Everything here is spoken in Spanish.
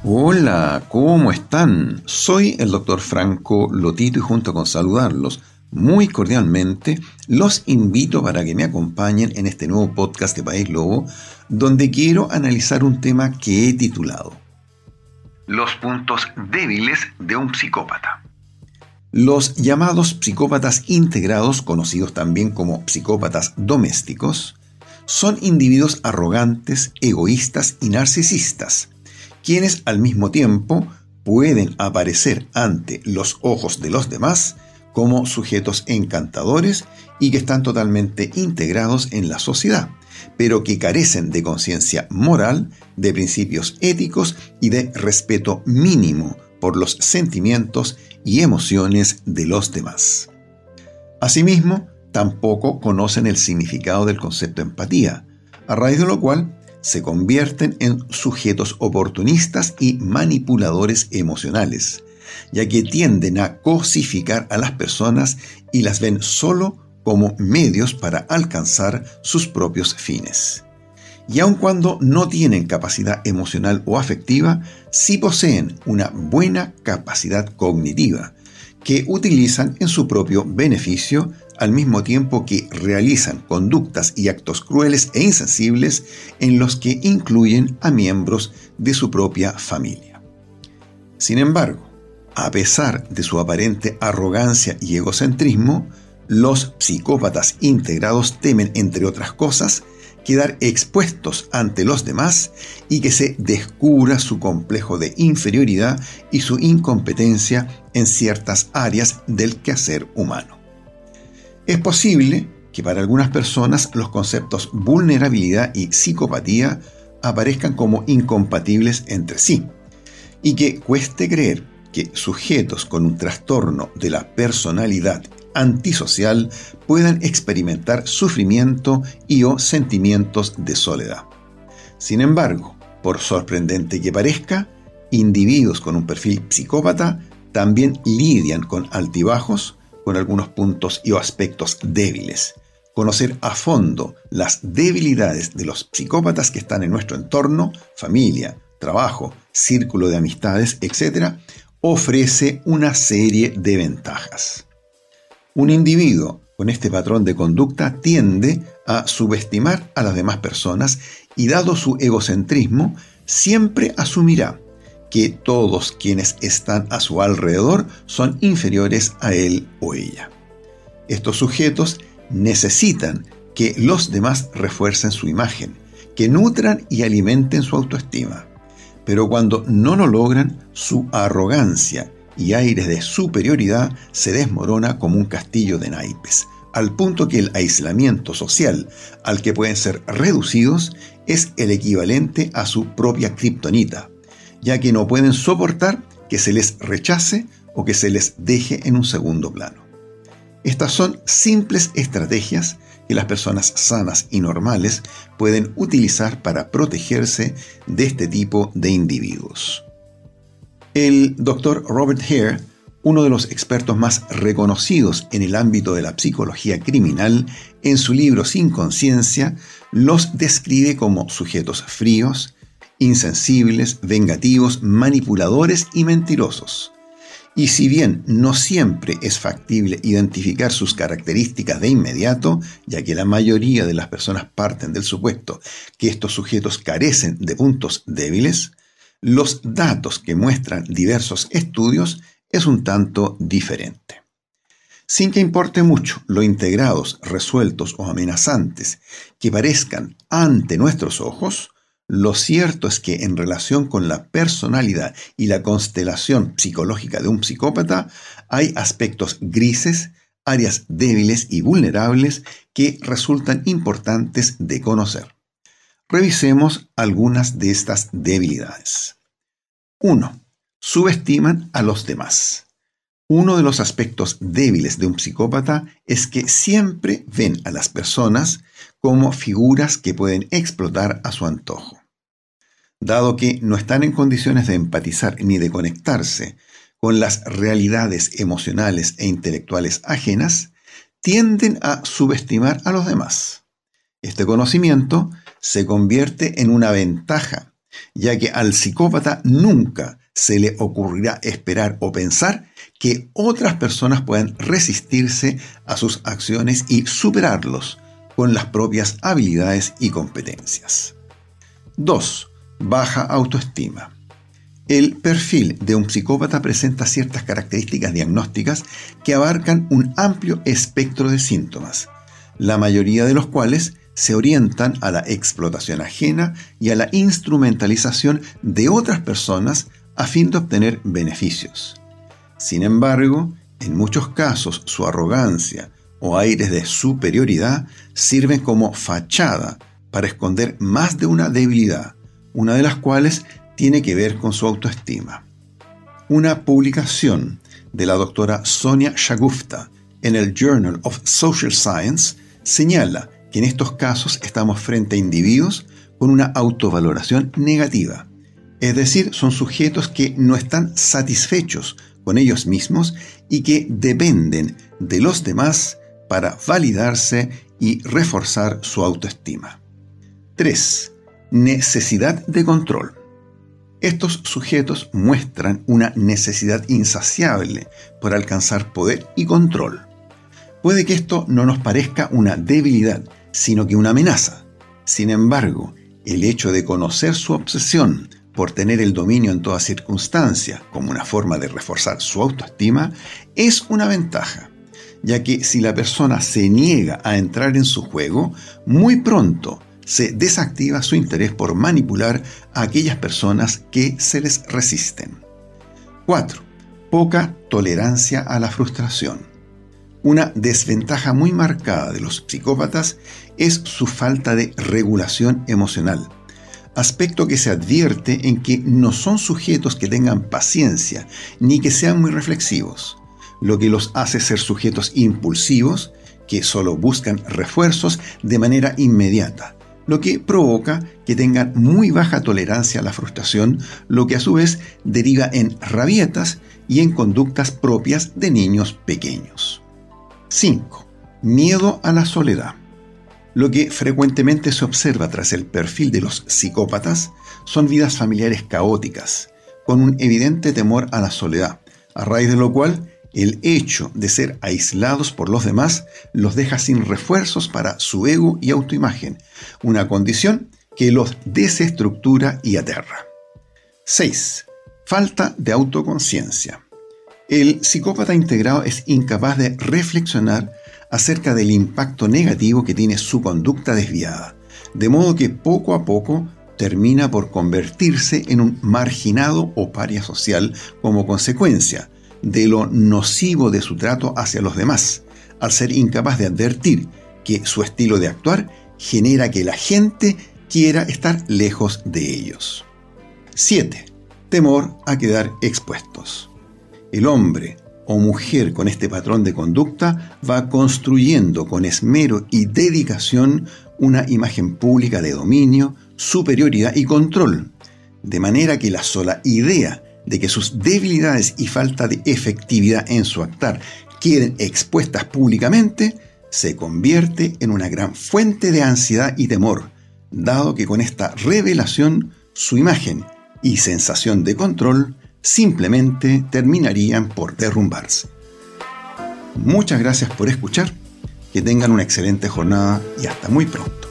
Hola, ¿cómo están? Soy el doctor Franco Lotito y junto con saludarlos muy cordialmente, los invito para que me acompañen en este nuevo podcast de País Lobo, donde quiero analizar un tema que he titulado Los puntos débiles de un psicópata. Los llamados psicópatas integrados, conocidos también como psicópatas domésticos, son individuos arrogantes, egoístas y narcisistas, quienes al mismo tiempo pueden aparecer ante los ojos de los demás como sujetos encantadores y que están totalmente integrados en la sociedad, pero que carecen de conciencia moral, de principios éticos y de respeto mínimo por los sentimientos y emociones de los demás. Asimismo, tampoco conocen el significado del concepto empatía, a raíz de lo cual se convierten en sujetos oportunistas y manipuladores emocionales, ya que tienden a cosificar a las personas y las ven solo como medios para alcanzar sus propios fines. Y aun cuando no tienen capacidad emocional o afectiva, sí poseen una buena capacidad cognitiva, que utilizan en su propio beneficio al mismo tiempo que realizan conductas y actos crueles e insensibles en los que incluyen a miembros de su propia familia. Sin embargo, a pesar de su aparente arrogancia y egocentrismo, los psicópatas integrados temen, entre otras cosas, quedar expuestos ante los demás y que se descubra su complejo de inferioridad y su incompetencia en ciertas áreas del quehacer humano. Es posible que para algunas personas los conceptos vulnerabilidad y psicopatía aparezcan como incompatibles entre sí, y que cueste creer que sujetos con un trastorno de la personalidad antisocial puedan experimentar sufrimiento y o sentimientos de soledad. Sin embargo, por sorprendente que parezca, individuos con un perfil psicópata también lidian con altibajos, con algunos puntos y o aspectos débiles. Conocer a fondo las debilidades de los psicópatas que están en nuestro entorno, familia, trabajo, círculo de amistades, etc., ofrece una serie de ventajas. Un individuo con este patrón de conducta tiende a subestimar a las demás personas y, dado su egocentrismo, siempre asumirá que todos quienes están a su alrededor son inferiores a él o ella. Estos sujetos necesitan que los demás refuercen su imagen, que nutran y alimenten su autoestima. Pero cuando no lo logran, su arrogancia y aires de superioridad se desmorona como un castillo de naipes, al punto que el aislamiento social al que pueden ser reducidos es el equivalente a su propia kriptonita, ya que no pueden soportar que se les rechace o que se les deje en un segundo plano. Estas son simples estrategias que las personas sanas y normales pueden utilizar para protegerse de este tipo de individuos. El Dr. Robert Hare, uno de los expertos más reconocidos en el ámbito de la psicología criminal, en su libro Sin Conciencia, los describe como sujetos fríos, insensibles, vengativos, manipuladores y mentirosos. Y si bien no siempre es factible identificar sus características de inmediato, ya que la mayoría de las personas parten del supuesto que estos sujetos carecen de puntos débiles, los datos que muestran diversos estudios es un tanto diferente. Sin que importe mucho lo integrados, resueltos o amenazantes que parezcan ante nuestros ojos, lo cierto es que en relación con la personalidad y la constelación psicológica de un psicópata hay aspectos grises, áreas débiles y vulnerables que resultan importantes de conocer. Revisemos algunas de estas debilidades. 1. Subestiman a los demás. Uno de los aspectos débiles de un psicópata es que siempre ven a las personas como figuras que pueden explotar a su antojo. Dado que no están en condiciones de empatizar ni de conectarse con las realidades emocionales e intelectuales ajenas, tienden a subestimar a los demás. Este conocimiento se convierte en una ventaja ya que al psicópata nunca se le ocurrirá esperar o pensar que otras personas puedan resistirse a sus acciones y superarlos con las propias habilidades y competencias. 2. Baja autoestima. El perfil de un psicópata presenta ciertas características diagnósticas que abarcan un amplio espectro de síntomas, la mayoría de los cuales se orientan a la explotación ajena y a la instrumentalización de otras personas a fin de obtener beneficios. Sin embargo, en muchos casos su arrogancia o aires de superioridad sirven como fachada para esconder más de una debilidad, una de las cuales tiene que ver con su autoestima. Una publicación de la doctora Sonia Shagufta en el Journal of Social Science señala que en estos casos estamos frente a individuos con una autovaloración negativa, es decir, son sujetos que no están satisfechos con ellos mismos y que dependen de los demás para validarse y reforzar su autoestima. 3. Necesidad de control. Estos sujetos muestran una necesidad insaciable por alcanzar poder y control. Puede que esto no nos parezca una debilidad, sino que una amenaza. Sin embargo, el hecho de conocer su obsesión por tener el dominio en toda circunstancia como una forma de reforzar su autoestima es una ventaja, ya que si la persona se niega a entrar en su juego, muy pronto se desactiva su interés por manipular a aquellas personas que se les resisten. 4. Poca tolerancia a la frustración. Una desventaja muy marcada de los psicópatas es su falta de regulación emocional, aspecto que se advierte en que no son sujetos que tengan paciencia ni que sean muy reflexivos, lo que los hace ser sujetos impulsivos que solo buscan refuerzos de manera inmediata, lo que provoca que tengan muy baja tolerancia a la frustración, lo que a su vez deriva en rabietas y en conductas propias de niños pequeños. 5. Miedo a la soledad. Lo que frecuentemente se observa tras el perfil de los psicópatas son vidas familiares caóticas, con un evidente temor a la soledad, a raíz de lo cual el hecho de ser aislados por los demás los deja sin refuerzos para su ego y autoimagen, una condición que los desestructura y aterra. 6. Falta de autoconciencia. El psicópata integrado es incapaz de reflexionar acerca del impacto negativo que tiene su conducta desviada, de modo que poco a poco termina por convertirse en un marginado o paria social como consecuencia de lo nocivo de su trato hacia los demás, al ser incapaz de advertir que su estilo de actuar genera que la gente quiera estar lejos de ellos. 7. Temor a quedar expuestos. El hombre o mujer con este patrón de conducta va construyendo con esmero y dedicación una imagen pública de dominio, superioridad y control, de manera que la sola idea de que sus debilidades y falta de efectividad en su actuar queden expuestas públicamente, se convierte en una gran fuente de ansiedad y temor, dado que con esta revelación su imagen y sensación de control simplemente terminarían por derrumbarse. Muchas gracias por escuchar, que tengan una excelente jornada y hasta muy pronto.